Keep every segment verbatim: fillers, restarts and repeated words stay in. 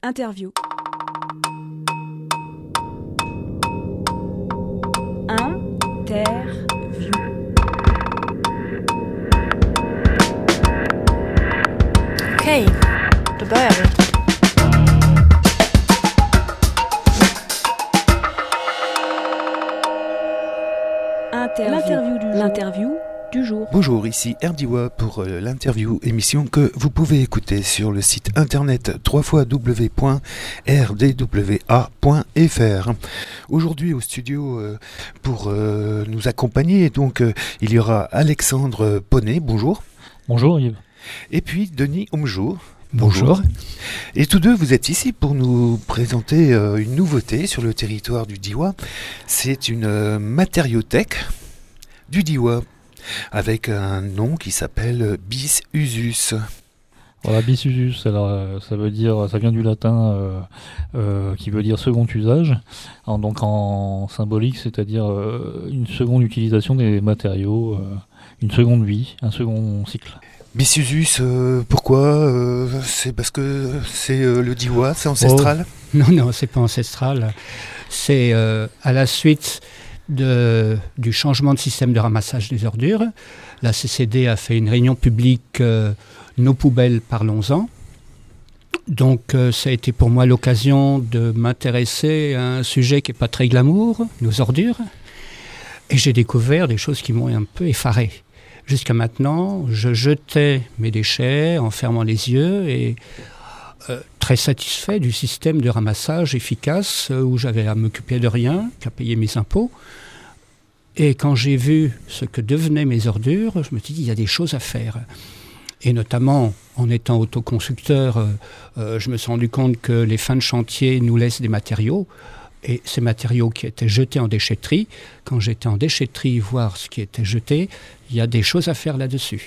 Interview. Interview. Okej, då börjar vi. Interview. L'interview du jour. L'interview du jour. Bonjour, ici Erdiwa pour euh, l'interview émission que vous pouvez écouter sur le site internet w w w point r d w a point f r. Aujourd'hui au studio euh, pour euh, nous accompagner, donc euh, il y aura Alexandre Poney, bonjour. Bonjour Yves. Et puis Denis Omjo. Bonjour. Et tous deux, vous êtes ici pour nous présenter euh, une nouveauté sur le territoire du Diois. C'est une euh, matériothèque du Diois avec un nom qui s'appelle Bis Usus. Voilà, bis usus, alors, euh, ça veut dire, ça vient du latin euh, euh, qui veut dire second usage. Alors, donc en symbolique, c'est-à-dire euh, une seconde utilisation des matériaux, euh, une seconde vie, un second cycle. Bis Usus, euh, pourquoi euh, c'est parce que c'est euh, le Diois, c'est ancestral? Oh, non, non, c'est pas ancestral. C'est euh, à la suite de, du changement de système de ramassage des ordures. La C C D a fait une réunion publique, euh, Nos poubelles, parlons-en. Donc euh, ça a été pour moi l'occasion de m'intéresser à un sujet qui n'est pas très glamour, nos ordures. Et j'ai découvert des choses qui m'ont un peu effaré. Jusqu'à maintenant, je jetais mes déchets en fermant les yeux et euh, très satisfait du système de ramassage efficace euh, où j'avais à m'occuper de rien, qu'à payer mes impôts. Et quand j'ai vu ce que devenaient mes ordures, je me suis dit, il y a des choses à faire. Et notamment, en étant autoconstructeur, euh, euh, je me suis rendu compte que les fins de chantier nous laissent des matériaux. Et ces matériaux qui étaient jetés en déchetterie, quand j'étais en déchetterie voir ce qui était jeté, il y a des choses à faire là-dessus.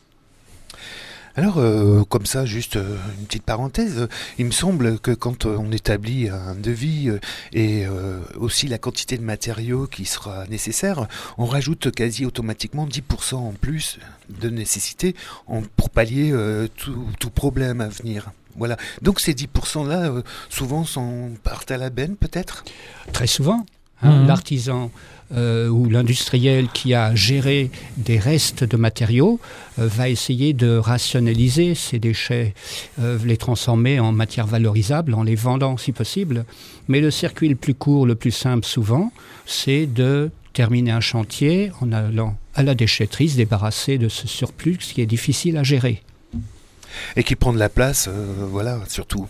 Alors, euh, comme ça, juste euh, une petite parenthèse, euh, il me semble que quand euh, on établit un devis euh, et euh, aussi la quantité de matériaux qui sera nécessaire, on rajoute quasi automatiquement dix pour cent en plus de nécessité en, pour pallier euh, tout, tout problème à venir. Voilà. Donc ces dix pour cent-là, euh, souvent, sont, partent à la benne, peut-être ? Très souvent. Hein, Mmh. L'artisan euh, ou l'industriel qui a géré des restes de matériaux euh, va essayer de rationaliser ces déchets, euh, les transformer en matière valorisable en les vendant si possible. Mais le circuit le plus court, le plus simple souvent, c'est de terminer un chantier en allant à la déchetterie, se débarrasser de ce surplus qui est difficile à gérer. Et qui prend de la place, euh, voilà, surtout.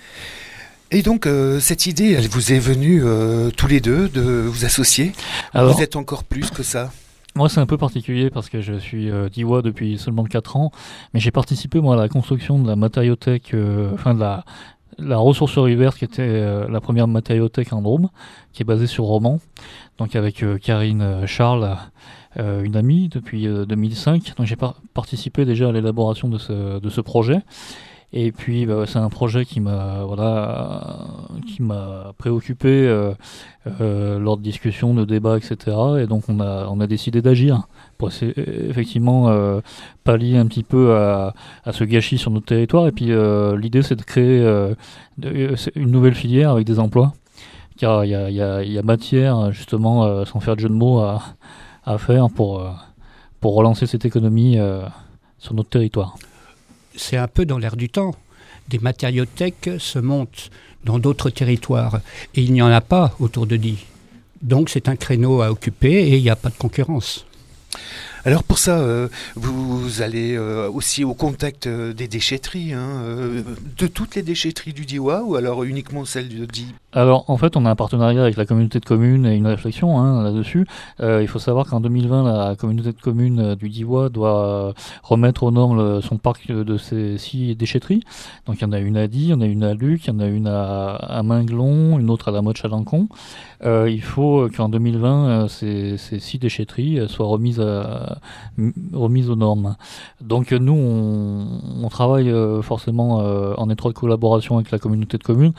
Et donc, euh, cette idée, elle vous est venue euh, tous les deux de vous associer. Alors, vous êtes encore plus que ça. moi c'est un peu particulier parce que je suis euh, Diois depuis seulement quatre ans, mais j'ai participé moi à la construction de la matériothèque, euh, enfin de la, la ressourcerie verte qui était euh, la première matériothèque en Drôme, qui est basée sur Romans, donc avec euh, Karine euh, Charles, euh, une amie depuis euh, deux mille cinq. Donc j'ai par- participé déjà à l'élaboration de ce, de ce projet. Et puis bah, c'est un projet qui m'a voilà euh, qui m'a préoccupé euh, euh, lors de discussions, de débats, et cetera. Et donc on a on a décidé d'agir pour essayer, effectivement euh, pallier un petit peu à, à ce gâchis sur notre territoire. Et puis euh, l'idée c'est de créer euh, de, une nouvelle filière avec des emplois. Car il y a il y a il y a matière justement euh, sans faire de jeu de mots à à faire pour euh, pour relancer cette économie euh, sur notre territoire. C'est un peu dans l'air du temps. Des matériothèques se montent dans d'autres territoires et il n'y en a pas autour de Die. Donc c'est un créneau à occuper et il n'y a pas de concurrence. Alors pour ça, euh, vous allez euh, aussi au contact euh, des déchetteries, hein, euh, de toutes les déchetteries du Diois ou alors uniquement celles de Die ? Alors en fait on a un partenariat avec la communauté de communes et une réflexion hein, là-dessus. Euh, il faut savoir qu'en deux mille vingt la communauté de communes euh, du Diois doit euh, remettre aux normes le- son parc de ces six déchetteries. Donc il y en a une à Die, il y en a une à Luc, il y en a une à, à Minglon, une autre à la Motte-Chalancon. Euh, il faut qu'en deux mille vingt euh, ces, ces six déchetteries euh, soient remises, à, m- remises aux normes. Donc euh, nous on, on travaille euh, forcément euh, en étroite collaboration avec la communauté de communes.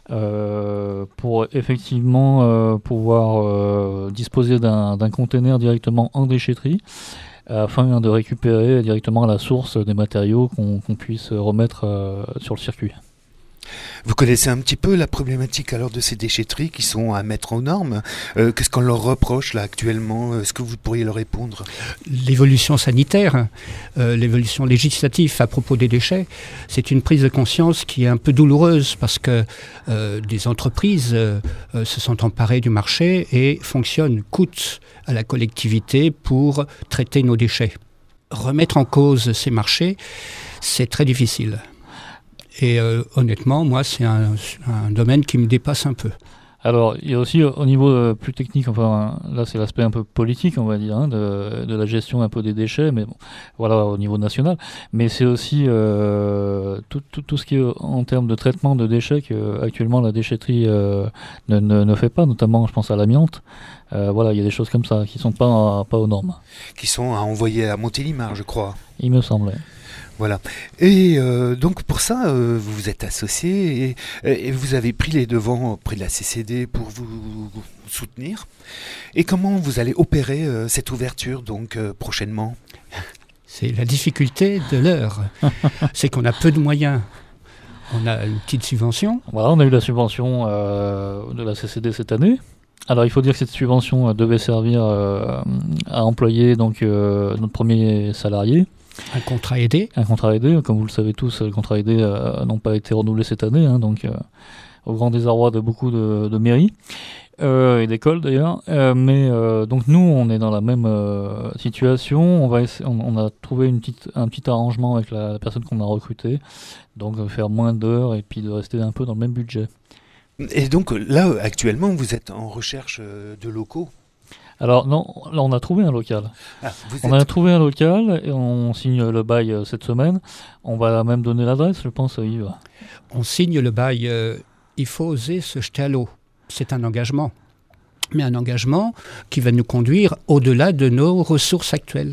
Euh, pour effectivement euh, pouvoir euh, disposer d'un, d'un container directement en déchetterie afin de récupérer directement à la source des matériaux qu'on, qu'on puisse remettre euh, sur le circuit. Vous connaissez un petit peu la problématique alors de ces déchetteries qui sont à mettre aux normes. Euh, qu'est-ce qu'on leur reproche là actuellement? Est-ce que vous pourriez leur répondre? L'évolution sanitaire, euh, l'évolution législative à propos des déchets, c'est une prise de conscience qui est un peu douloureuse parce que euh, des entreprises euh, euh, se sont emparées du marché et fonctionnent, coûtent à la collectivité pour traiter nos déchets. Remettre en cause ces marchés, c'est très difficile. Et euh, honnêtement, moi, c'est un, un domaine qui me dépasse un peu. Alors, il y a aussi au niveau euh, plus technique, enfin là c'est l'aspect un peu politique, on va dire, hein, de, de la gestion un peu des déchets, mais bon, voilà, au niveau national. Mais c'est aussi euh, tout, tout, tout ce qui est en termes de traitement de déchets que actuellement la déchetterie euh, ne, ne, ne fait pas, notamment je pense à l'amiante. Euh, voilà, il y a des choses comme ça qui ne sont pas, pas aux normes. Qui sont à envoyer à Montélimar, je crois. Il me semble. Voilà. Et euh, donc pour ça, euh, vous vous êtes associé et, et vous avez pris les devants auprès de la C C D pour vous, vous soutenir. Et comment vous allez opérer euh, cette ouverture donc euh, prochainement? C'est la difficulté de l'heure. C'est qu'on a peu de moyens. On a une petite subvention. Voilà, on a eu la subvention euh, de la C C D cette année. Alors il faut dire que cette subvention euh, devait servir euh, à employer donc, euh, notre premier salarié. Un contrat aidé. Un contrat aidé, comme vous le savez tous, le contrat aidé euh, n'ont pas été renouvelés cette année, hein, donc euh, au grand désarroi de beaucoup de, de mairies euh, et d'écoles d'ailleurs. Euh, mais euh, donc nous, on est dans la même euh, situation. On va essa- on, on a trouvé une petite, un petit arrangement avec la, la personne qu'on a recrutée, donc euh, faire moins d'heures et puis de rester un peu dans le même budget. Et donc là, actuellement, vous êtes en recherche de locaux? Alors non, là on a trouvé un local. Ah, vous on êtes... a trouvé un local et on signe le bail euh, cette semaine. On va même donner l'adresse, je pense, à Yves. On signe le bail. Euh, il faut oser se jeter à l'eau. C'est un engagement. Mais un engagement qui va nous conduire au-delà de nos ressources actuelles.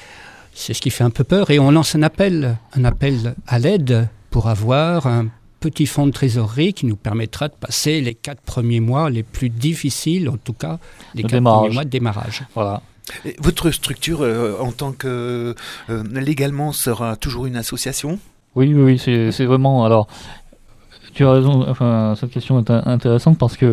C'est ce qui fait un peu peur. Et on lance un appel, un appel à l'aide pour avoir un petit fonds de trésorerie qui nous permettra de passer les quatre premiers mois les plus difficiles, en tout cas les le quatre démarrage. premiers mois de démarrage. Voilà. Et votre structure, euh, en tant que euh, légalement, sera toujours une association? Oui, oui, oui, c'est, c'est vraiment. Alors, tu as raison. Enfin, cette question est intéressante parce que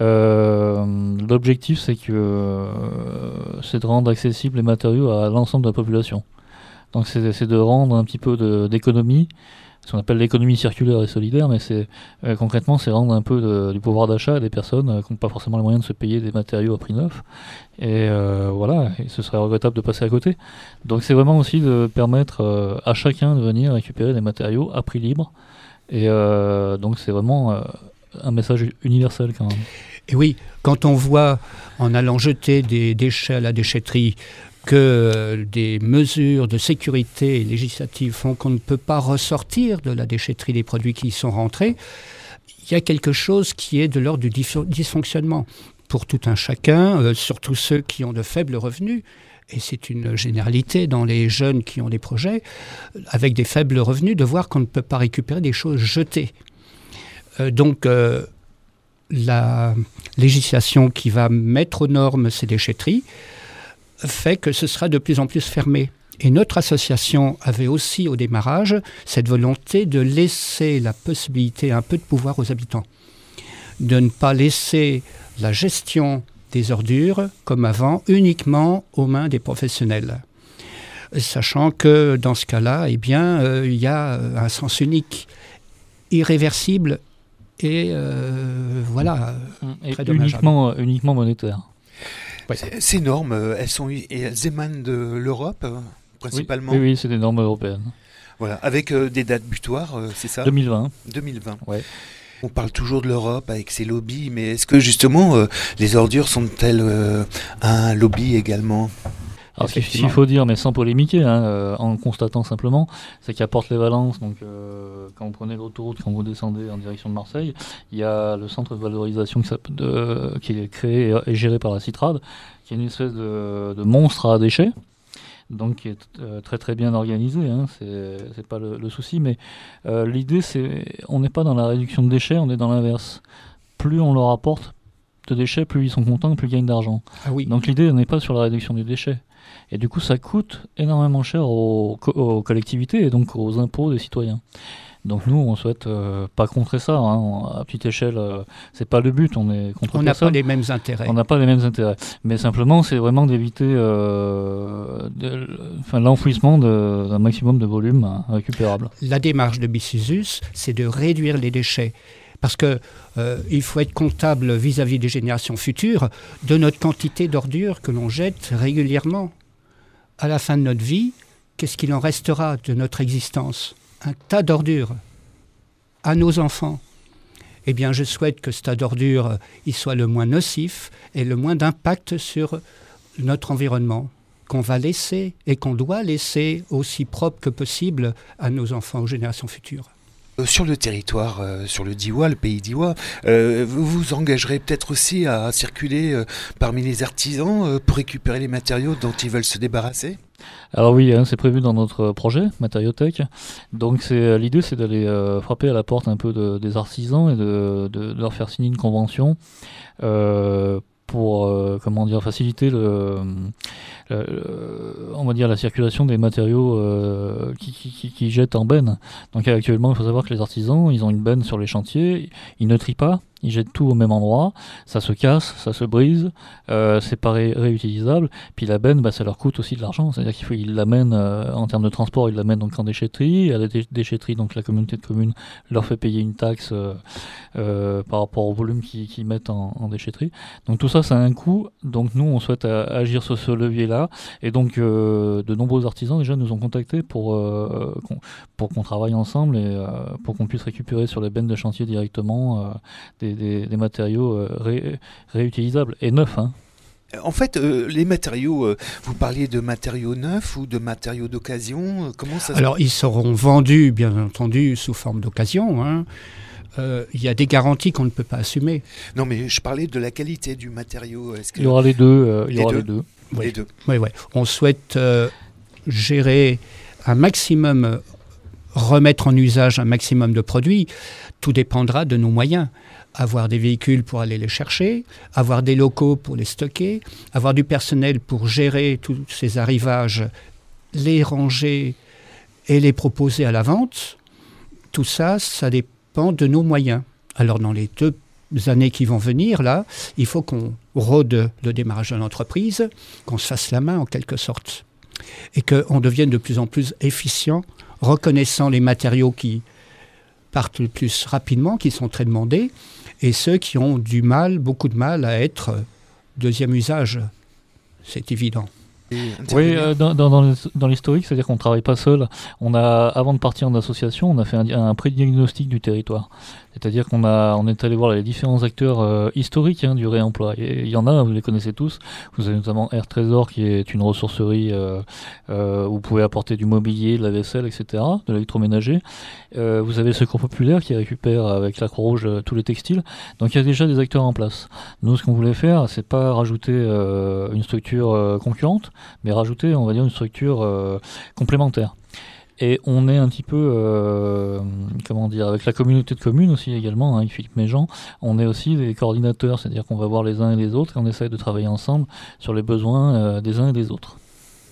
euh, l'objectif, c'est que euh, c'est de rendre accessibles les matériaux à l'ensemble de la population. Donc, c'est, c'est de rendre un petit peu de, d'économie. Ce qu'on appelle l'économie circulaire et solidaire, mais c'est euh, concrètement, c'est rendre un peu de, du pouvoir d'achat à des personnes euh, qui n'ont pas forcément les moyens de se payer des matériaux à prix neuf. Et euh, voilà, et ce serait regrettable de passer à côté. Donc c'est vraiment aussi de permettre euh, à chacun de venir récupérer des matériaux à prix libre. Et euh, donc c'est vraiment euh, un message universel quand même. Et oui, quand on voit, en allant jeter des déchets à la déchetterie, que des mesures de sécurité législatives font qu'on ne peut pas ressortir de la déchetterie des produits qui y sont rentrés, il y a quelque chose qui est de l'ordre du dysfonctionnement. Pour tout un chacun, euh, surtout ceux qui ont de faibles revenus, et c'est une généralité dans les jeunes qui ont des projets, avec des faibles revenus, de voir qu'on ne peut pas récupérer des choses jetées. Euh, donc, euh, la législation qui va mettre aux normes ces déchetteries fait que ce sera de plus en plus fermé. Et notre association avait aussi au démarrage cette volonté de laisser la possibilité, un peu de pouvoir aux habitants, de ne pas laisser la gestion des ordures, comme avant, uniquement aux mains des professionnels. Sachant que dans ce cas-là, eh bien, euh, il y a un sens unique, irréversible et euh, voilà, et très dommageable. Uniquement, uniquement monétaire. Ouais. Ces normes, elles, sont, elles émanent de l'Europe, principalement? Oui, oui, oui, c'est des normes européennes. Voilà, avec euh, des dates butoirs, euh, c'est ça? deux mille vingt. deux mille vingt. Ouais. On parle toujours de l'Europe avec ses lobbies, mais est-ce que justement euh, les ordures sont-elles euh, un lobby également? Alors, ce qu'il faut dire, mais sans polémiquer, hein, euh, en constatant simplement, c'est qu'à Porte-les-Valences, donc euh, quand vous prenez l'autoroute, quand vous descendez en direction de Marseille, il y a le centre de valorisation qui, de, qui est créé et, et géré par la Citrade, qui est une espèce de, de monstre à déchets, donc qui est euh, très très bien organisé, hein, c'est, c'est pas le, le souci, mais euh, l'idée, c'est, on n'est pas dans la réduction de déchets, on est dans l'inverse. Plus on leur apporte de déchets, plus ils sont contents, plus ils gagnent d'argent. Ah oui. Donc l'idée n'est pas sur la réduction du déchet. Et du coup, ça coûte énormément cher aux, co- aux collectivités et donc aux impôts des citoyens. Donc nous, on souhaite euh, pas contrer ça. Hein. À petite échelle, euh, c'est pas le but. On est contre On n'a pas les mêmes intérêts. On n'a pas les mêmes intérêts. Mais simplement, c'est vraiment d'éviter euh, de, enfin, l'enfouissement de, d'un maximum de volume hein, récupérable. La démarche de Bisusus, c'est de réduire les déchets. Parce qu'il euh, faut être comptable vis-à-vis des générations futures de notre quantité d'ordures que l'on jette régulièrement. À la fin de notre vie, qu'est-ce qu'il en restera de notre existence ? Un tas d'ordures à nos enfants. Eh bien, je souhaite que ce tas d'ordures il soit le moins nocif et le moins d'impact sur notre environnement, qu'on va laisser et qu'on doit laisser aussi propre que possible à nos enfants, aux générations futures. Sur le territoire, euh, sur le Diois, le pays Diois, euh, vous vous engagerez peut-être aussi à circuler euh, parmi les artisans euh, pour récupérer les matériaux dont ils veulent se débarrasser ? Alors oui, hein, c'est prévu dans notre projet, Matériauthèque. Donc c'est, l'idée c'est d'aller euh, frapper à la porte un peu de, des artisans et de, de, de leur faire signer une convention euh, pour euh, comment dire, faciliter le, le, le, on va dire la circulation des matériaux euh, qui, qui, qui, qui jettent en benne. Donc actuellement, il faut savoir que les artisans, ils ont une benne sur les chantiers, ils ne trient pas, ils jettent tout au même endroit, ça se casse, ça se brise, euh, c'est pas ré- réutilisable, puis la benne, bah, ça leur coûte aussi de l'argent, c'est-à-dire qu'il faut, ils l'amènent, euh, en termes de transport, ils l'amènent donc en déchetterie, à la dé- déchetterie, donc la communauté de communes leur fait payer une taxe euh, euh, par rapport au volume qu'ils, qu'ils mettent en, en déchetterie. Donc tout ça, ça a un coût, donc nous, on souhaite a- agir sur ce levier-là, et donc euh, de nombreux artisans déjà nous ont contactés pour, euh, qu'on, pour qu'on travaille ensemble et euh, pour qu'on puisse récupérer sur les bennes de chantier directement euh, des Des, des matériaux euh, ré, réutilisables et neufs. Hein. En fait, euh, les matériaux, euh, vous parliez de matériaux neufs ou de matériaux d'occasion, euh, comment ça se... Alors, ils seront vendus, bien entendu, sous forme d'occasion. Hein. Euh, il y a des garanties qu'on ne peut pas assumer. Non, mais je parlais de la qualité du matériau. Est-ce que... Il y aura les deux. Euh, il y les aura deux. les deux. Oui. Les deux. Oui, oui. On souhaite euh, gérer un maximum, euh, remettre en usage un maximum de produits. Tout dépendra de nos moyens. Avoir des véhicules pour aller les chercher, avoir des locaux pour les stocker, avoir du personnel pour gérer tous ces arrivages, les ranger et les proposer à la vente. Tout ça, ça dépend de nos moyens. Alors dans les deux années qui vont venir, là, il faut qu'on rôde le démarrage de l'entreprise, qu'on se fasse la main en quelque sorte, et qu'on devienne de plus en plus efficient, reconnaissant les matériaux qui partent le plus rapidement, qui sont très demandés, et ceux qui ont du mal, beaucoup de mal à être deuxième usage. C'est évident. Oui, euh, dans, dans, dans, dans l'historique, c'est-à-dire qu'on ne travaille pas seul. On a, avant de partir en association, on a fait un, un pré-diagnostic du territoire. C'est-à-dire qu'on a, on est allé voir les différents acteurs euh, historiques hein, du réemploi. Et il y en a, vous les connaissez tous. Vous avez notamment Air Trésor, qui est une ressourcerie euh, euh, où vous pouvez apporter du mobilier, de la vaisselle, et cetera, de l'électroménager. Euh, vous avez le Secours Populaire qui récupère avec la Croix-Rouge euh, tous les textiles. Donc il y a déjà des acteurs en place. Nous, ce qu'on voulait faire, c'est pas rajouter euh, une structure euh, concurrente, mais rajouter, on va dire, une structure euh, complémentaire. Et on est un petit peu, euh, comment dire, avec la communauté de communes aussi également, hein, Philippe Méjean, on est aussi des coordinateurs, c'est-à-dire qu'on va voir les uns et les autres et on essaye de travailler ensemble sur les besoins euh, des uns et des autres.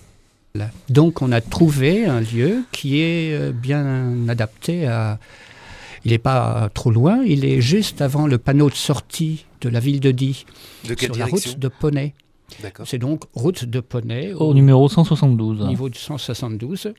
Donc on a trouvé un lieu qui est bien adapté à... Il n'est pas trop loin, il est juste avant le panneau de sortie de la ville de Die, de quelle sur direction ? la route de Poney. D'accord. C'est donc route de Poney, au, au numéro cent soixante-douze. Au niveau de cent soixante-douze.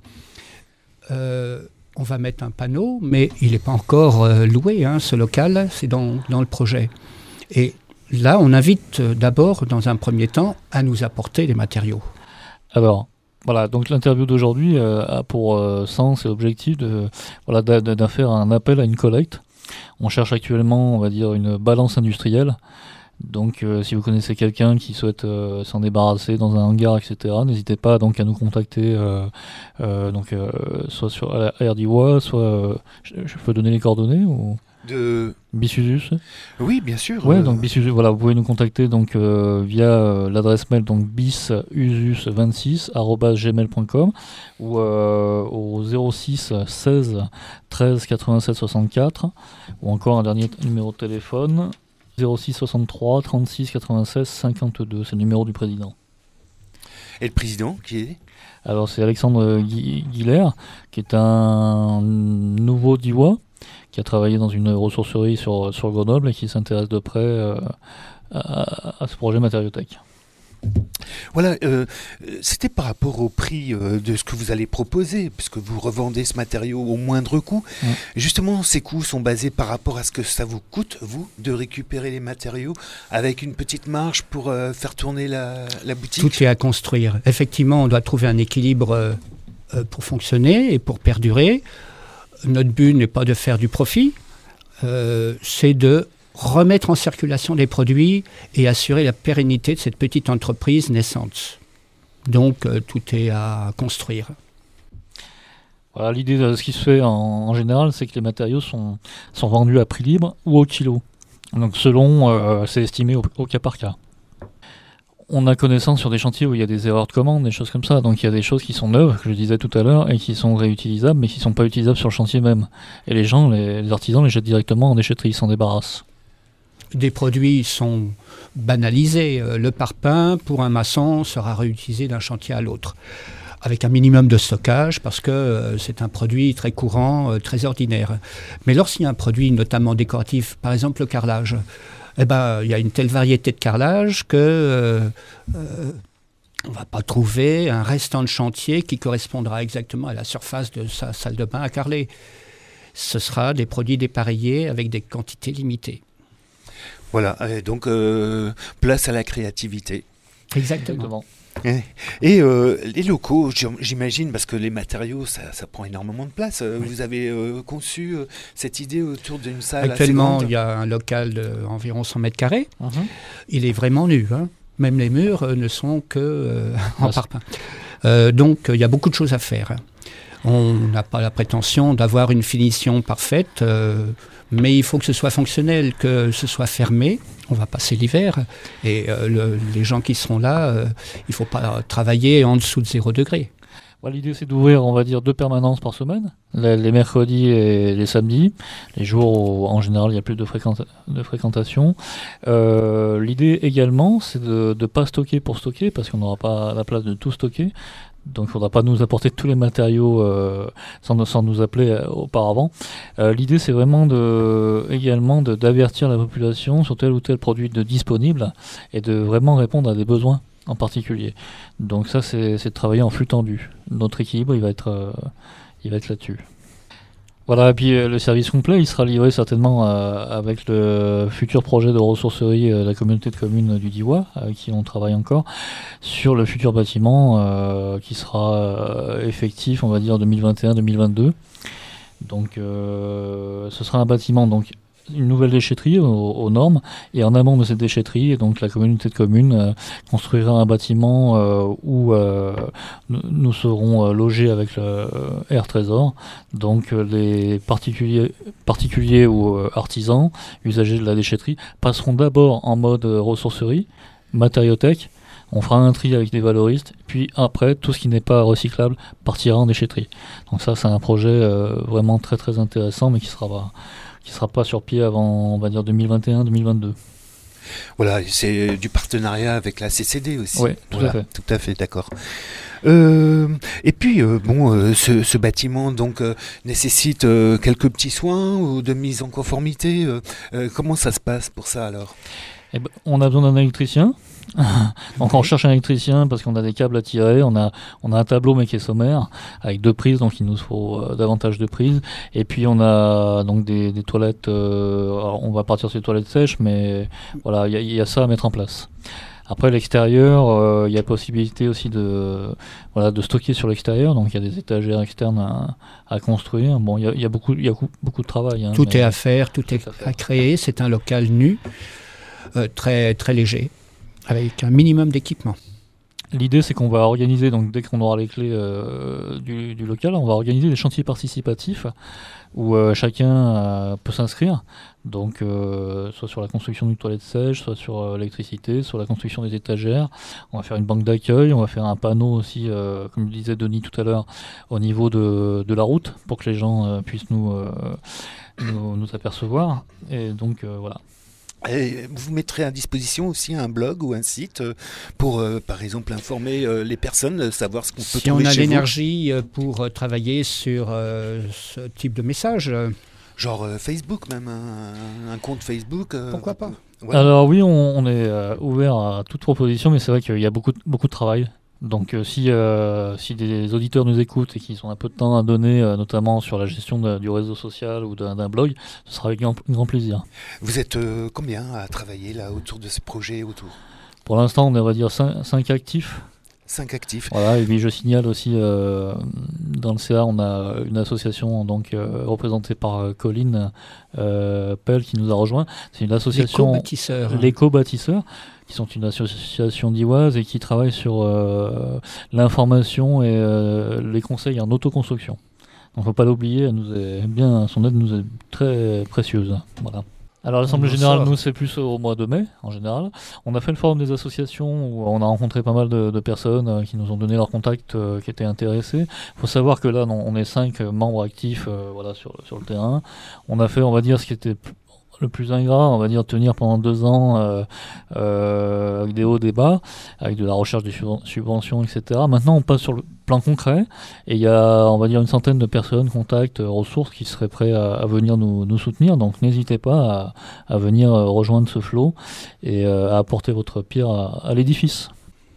Euh, on va mettre un panneau, mais il n'est pas encore euh, loué, hein, ce local, c'est dans, dans le projet. Et là, on invite euh, d'abord, dans un premier temps, à nous apporter les matériaux. Alors, voilà, donc l'interview d'aujourd'hui euh, a pour euh, sens et objectif de, voilà, de, de, de faire un appel à une collecte. On cherche actuellement, on va dire, une balance industrielle. Donc euh, si vous connaissez quelqu'un qui souhaite euh, s'en débarrasser dans un hangar, et cetera, n'hésitez pas donc à nous contacter euh, euh, donc, euh, soit sur Air Diois, soit euh, je, je peux donner les coordonnées ou de Bisusus. Oui, bien sûr. Ouais, euh... donc Bisusus, voilà, vous pouvez nous contacter donc euh, via euh, l'adresse mail donc bisusus vingt-six arobase gmail point com ou euh, au zéro six seize treize quatre-vingt-sept soixante-quatre ou encore un dernier t- numéro de téléphone zéro six soixante-trois trente-six quatre-vingt-seize cinquante-deux, c'est le numéro du président. Et le président, qui est ? Alors c'est Alexandre Gui- Guillère, qui est un nouveau Diois, qui a travaillé dans une ressourcerie sur, sur Grenoble et qui s'intéresse de près euh, à, à ce projet Matériauthèque. Voilà, euh, c'était par rapport au prix euh, de ce que vous allez proposer, puisque vous revendez ce matériau au moindre coût. Ouais. Justement, ces coûts sont basés par rapport à ce que ça vous coûte, vous, de récupérer les matériaux, avec une petite marge pour euh, faire tourner la, la boutique. Tout est à construire. Effectivement, on doit trouver un équilibre euh, euh, pour fonctionner et pour perdurer. Notre but n'est pas de faire du profit, euh, c'est de remettre en circulation les produits et assurer la pérennité de cette petite entreprise naissante. Donc, euh, tout est à construire. Voilà, l'idée de ce qui se fait en, en général, c'est que les matériaux sont, sont vendus à prix libre ou au kilo. Donc selon, euh, c'est estimé au, au cas par cas. On a connaissance sur des chantiers où il y a des erreurs de commande, des choses comme ça. Donc il y a des choses qui sont neuves, que je disais tout à l'heure, et qui sont réutilisables, mais qui ne sont pas utilisables sur le chantier même. Et les gens, les, les artisans, les jettent directement en déchetterie, ils s'en débarrassent. Des produits sont banalisés. Euh, Le parpaing, pour un maçon, sera réutilisé d'un chantier à l'autre, avec un minimum de stockage, parce que euh, c'est un produit très courant, euh, très ordinaire. Mais lorsqu'il y a un produit notamment décoratif, par exemple le carrelage, eh ben, il y a une telle variété de carrelage que euh, euh, on ne va pas trouver un restant de chantier qui correspondra exactement à la surface de sa salle de bain à carreler. Ce sera des produits dépareillés avec des quantités limitées. Voilà, euh, donc euh, place à la créativité. Exactement. Et, et euh, les locaux, j'imagine, parce que les matériaux, ça, ça prend énormément de place. Oui. Vous avez euh, conçu euh, cette idée autour d'une salle Actuellement, assez grande. Il y a un local d'environ cent mètres carrés. Uh-huh. Il est vraiment nu. Hein. Même les murs euh, ne sont que euh, en parpaing. Euh, donc, il y a beaucoup de choses à faire. On n'a pas la prétention d'avoir une finition parfaite, euh, mais il faut que ce soit fonctionnel, que ce soit fermé. On va passer l'hiver et euh, le, les gens qui seront là, euh, il ne faut pas travailler en dessous de zéro degré. Bon, l'idée, c'est d'ouvrir, on va dire, deux permanences par semaine, les, les mercredis et les samedis, les jours où, en général, il y a plus de, fréquenta- de fréquentation. Euh, l'idée également, c'est de ne pas stocker pour stocker, parce qu'on n'aura pas la place de tout stocker. Donc il ne faudra pas nous apporter tous les matériaux euh, sans, sans nous appeler euh, auparavant. Euh, l'idée, c'est vraiment de, également de, d'avertir la population sur tel ou tel produit de disponible et de vraiment répondre à des besoins en particulier. Donc ça, c'est, c'est de travailler en flux tendu. Notre équilibre, il va être, euh, il va être là-dessus. Voilà, et puis euh, le service complet, il sera livré certainement euh, avec le futur projet de ressourcerie euh, de la communauté de communes du Diois, avec qui on travaille encore, sur le futur bâtiment euh, qui sera euh, effectif, on va dire, deux mille vingt et un deux mille vingt-deux. Donc euh, ce sera un bâtiment, donc une nouvelle déchetterie aux, aux normes, et en amont de cette déchetterie, donc la communauté de communes euh, construira un bâtiment euh, où euh, nous, nous serons euh, logés avec le euh, Air Trésor. Donc euh, les particuliers, particuliers ou euh, artisans, usagers de la déchetterie, passeront d'abord en mode euh, ressourcerie, matériothèque. On fera un tri avec des valoristes, puis après, tout ce qui n'est pas recyclable partira en déchetterie. Donc ça, c'est un projet euh, vraiment très très intéressant, mais qui sera pas... qui ne sera pas sur pied avant, on va dire, deux mille vingt et un deux mille vingt-deux. Voilà, c'est du partenariat avec la C C D aussi. Oui, tout voilà, à fait. Tout à fait, d'accord. Euh, et puis, euh, bon, euh, ce, ce bâtiment donc euh, nécessite euh, quelques petits soins ou de mise en conformité. Euh, euh, comment ça se passe pour ça alors ? Eh ben, on a besoin d'un électricien. Donc on cherche un électricien parce qu'on a des câbles à tirer, on a, on a un tableau mais qui est sommaire avec deux prises, donc il nous faut euh, davantage de prises, et puis on a donc des, des toilettes, euh, alors on va partir sur les toilettes sèches, mais voilà, il y, y a ça à mettre en place. Après l'extérieur, il euh, y a possibilité aussi de, voilà, de stocker sur l'extérieur, donc il y a des étagères externes à, à construire. Bon, il y a, y a, beaucoup, y a beaucoup de travail. Hein, tout mais, est à faire, tout, tout est à, à créer, c'est un local nu, euh, très, très léger, avec un minimum d'équipement. L'idée, c'est qu'on va organiser, donc dès qu'on aura les clés euh, du, du local, on va organiser des chantiers participatifs où euh, chacun euh, peut s'inscrire. Donc, euh, soit sur la construction d'une toilette sèche, soit sur euh, l'électricité, sur la construction des étagères. On va faire une banque d'accueil, on va faire un panneau aussi, euh, comme le disait Denis tout à l'heure, au niveau de, de la route, pour que les gens euh, puissent nous, euh, nous, nous apercevoir. Et donc, euh, voilà. Et vous mettrez à disposition aussi un blog ou un site pour, euh, par exemple, informer euh, les personnes, savoir ce qu'on peut si trouver on a chez l'énergie vous. Pour euh, travailler sur euh, ce type de message. Euh, Genre euh, Facebook, même un, un compte Facebook. Euh, pourquoi pas? Ouais. Alors oui, on, on est euh, ouvert à toute proposition, mais c'est vrai qu'il y a beaucoup, beaucoup de travail. Donc euh, si, euh, si des auditeurs nous écoutent et qu'ils ont un peu de temps à donner, euh, notamment sur la gestion de, du réseau social ou d'un, d'un blog, ce sera avec grand, grand plaisir. Vous êtes euh, combien à travailler là autour de ce projet autour? Pour l'instant, on est, on va dire, cinq actifs. Cinq actifs. Voilà, et puis je signale aussi, euh, dans le C A, on a une association donc, euh, représentée par euh, Colline euh, Pell qui nous a rejoint. C'est une association... L'éco-bâtisseur. L'éco-bâtisseur, qui sont une association d'Ivoise et qui travaille sur euh, l'information et euh, les conseils en autoconstruction. Donc il ne faut pas l'oublier, elle nous est bien, son aide nous est très précieuse. Voilà. Alors l'Assemblée Générale, nous, c'est plus au mois de mai, en général. On a fait le forum des associations où on a rencontré pas mal de, de personnes euh, qui nous ont donné leurs contacts, euh, qui étaient intéressés. Il faut savoir que là, non, on est cinq membres actifs euh, voilà, sur, sur le terrain. On a fait, on va dire, ce qui était p- le plus ingrat, on va dire, tenir pendant deux ans euh, euh, avec des hauts, des bas, avec de la recherche des subven- subventions, et cetera. Maintenant, on passe sur le plan concret et il y a, on va dire, une centaine de personnes, contacts, euh, ressources qui seraient prêts à, à venir nous, nous soutenir. Donc, n'hésitez pas à, à venir euh, rejoindre ce flot et euh, à apporter votre pierre à, à l'édifice.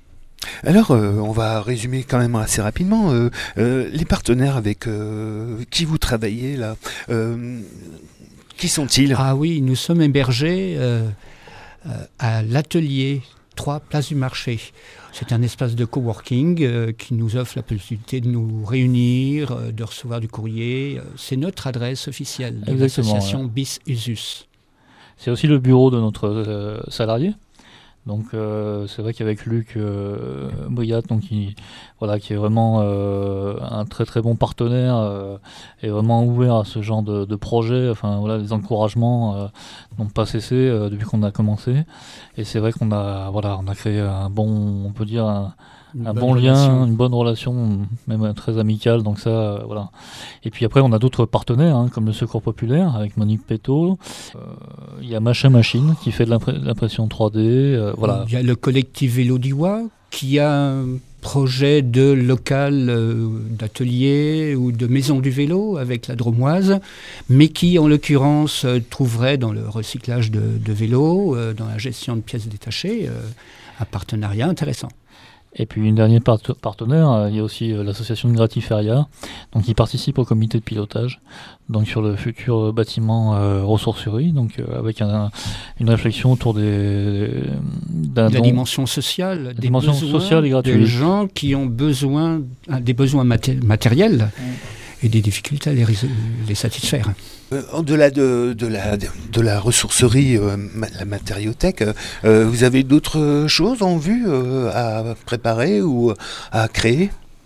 Alors, euh, on va résumer quand même assez rapidement. Euh, euh, les partenaires avec euh, qui vous travaillez là, euh, qui sont-ils? Ah oui, nous sommes hébergés euh, euh, à l'atelier trois Place du Marché. C'est un espace de coworking euh, qui nous offre la possibilité de nous réunir, euh, de recevoir du courrier. C'est notre adresse officielle de Exactement, l'association ouais. Bis Usus. C'est aussi le bureau de notre euh, salarié. Donc euh, c'est vrai qu'avec Luc euh, Briat, donc qui, voilà, qui est vraiment euh, un très très bon partenaire, euh, est vraiment ouvert à ce genre de, de projet. Enfin voilà, les encouragements euh, n'ont pas cessé euh, depuis qu'on a commencé. Et c'est vrai qu'on a voilà, on a créé un bon, on peut dire un, un bon relation. lien, une bonne relation, même très amicale. Donc ça, euh, voilà. Et puis après, on a d'autres partenaires, hein, comme le Secours Populaire avec Monique Péto. Euh, Il y a Machin Machine qui fait de l'impré- l'impression trois D. Euh, voilà. Il y a le collectif Vélo d'Iwa qui a un projet de local euh, d'atelier ou de maison du vélo avec la Dromoise, mais qui en l'occurrence euh, trouverait dans le recyclage de, de vélos, euh, dans la gestion de pièces détachées, euh, un partenariat intéressant. Et puis une dernière part- partenaire, euh, il y a aussi euh, l'association de Gratiferia, donc qui participe au comité de pilotage, donc sur le futur euh, bâtiment euh, ressourcerie, donc euh, avec un, une réflexion autour des d'un La don- dimension sociale, des dimension besoins sociale et gratuite. des gens qui ont besoin, ah, des besoins maté- matériels et des difficultés à les, rés- les satisfaire. Euh, Au-delà de, de, la, de, de la ressourcerie, euh, ma- la matériothèque, euh, vous avez d'autres choses en vue euh, à préparer ou à créer?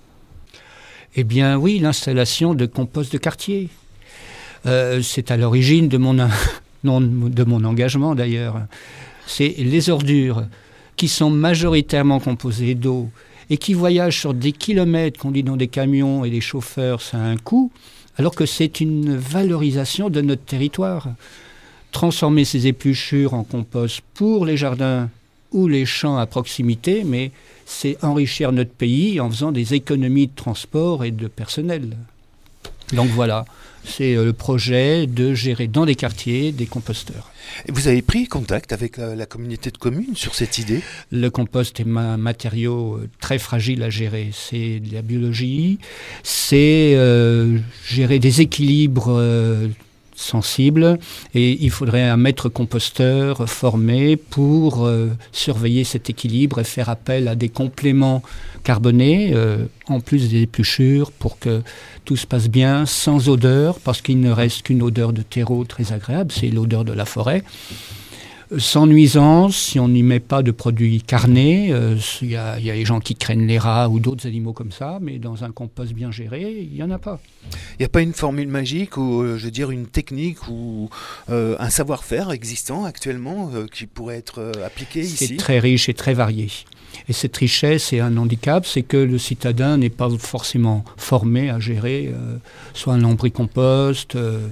Eh bien oui, l'installation de compost de quartier. Euh, c'est à l'origine de mon, non, de mon engagement d'ailleurs. C'est les ordures qui sont majoritairement composées d'eau et qui voyagent sur des kilomètres, qu'on dit dans des camions et des chauffeurs, ça a un coût, alors que c'est une valorisation de notre territoire. Transformer ces épluchures en compost pour les jardins ou les champs à proximité, mais c'est enrichir notre pays en faisant des économies de transport et de personnel. Donc voilà, c'est le projet de gérer dans des quartiers des composteurs. Et vous avez pris contact avec la, la communauté de communes sur cette idée? Le compost est un matériau très fragile à gérer. C'est de la biologie, c'est euh, gérer des équilibres euh, sensibles et il faudrait un maître composteur formé pour euh, surveiller cet équilibre et faire appel à des compléments carbonés euh, en plus des épluchures pour que tout se passe bien sans odeur, parce qu'il ne reste qu'une odeur de terreau très agréable, c'est l'odeur de la forêt. Sans nuisance, si on n'y met pas de produits carnés, il euh, y, y a les gens qui craignent les rats ou d'autres animaux comme ça, mais dans un compost bien géré, il n'y en a pas. Il n'y a pas une formule magique ou, euh, je veux dire, une technique ou euh, un savoir-faire existant actuellement euh, qui pourrait être euh, appliqué ici? C'est très riche et très varié. Et cette richesse et un handicap, c'est que le citadin n'est pas forcément formé à gérer euh, soit un lombricompost, euh,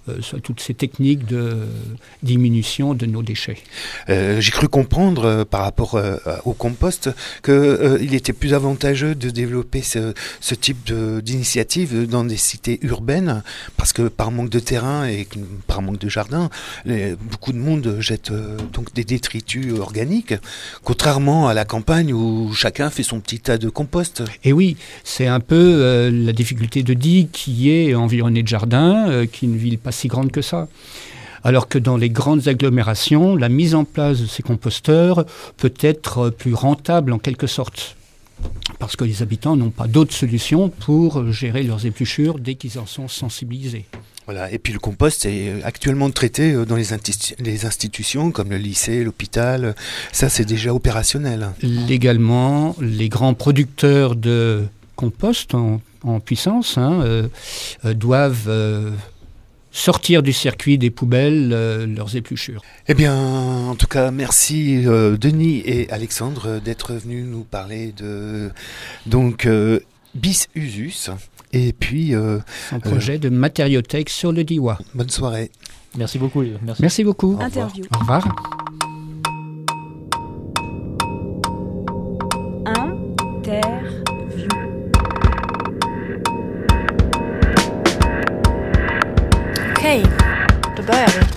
euh, sur toutes ces techniques de diminution de nos déchets. Euh, j'ai cru comprendre euh, par rapport euh, au compost qu'il euh, était plus avantageux de développer ce, ce type de, d'initiative dans des cités urbaines, parce que par manque de terrain et par manque de jardin, les, beaucoup de monde jette euh, donc des détritus organiques, contrairement à la campagne où chacun fait son petit tas de compost. Et oui, c'est un peu euh, la difficulté de Die qui est environnée de jardins, euh, qui est une ville pas si grande que ça. Alors que dans les grandes agglomérations, la mise en place de ces composteurs peut être plus rentable en quelque sorte. Parce que les habitants n'ont pas d'autre solution pour gérer leurs épluchures dès qu'ils en sont sensibilisés. Voilà. Et puis le compost est actuellement traité dans les, insti- les institutions comme le lycée, l'hôpital. Ça, c'est déjà opérationnel. Légalement, les grands producteurs de compost en, en puissance hein, euh, euh, doivent euh, sortir du circuit des poubelles euh, leurs épluchures. Eh bien, en tout cas, merci euh, Denis et Alexandre d'être venus nous parler de donc euh, Bis Usus et puis euh, un projet euh, de matériothèque sur le Diois. Bonne soirée. Merci beaucoup. Merci, merci beaucoup. Interview. Au revoir. Interview. Okej, då börjar vi.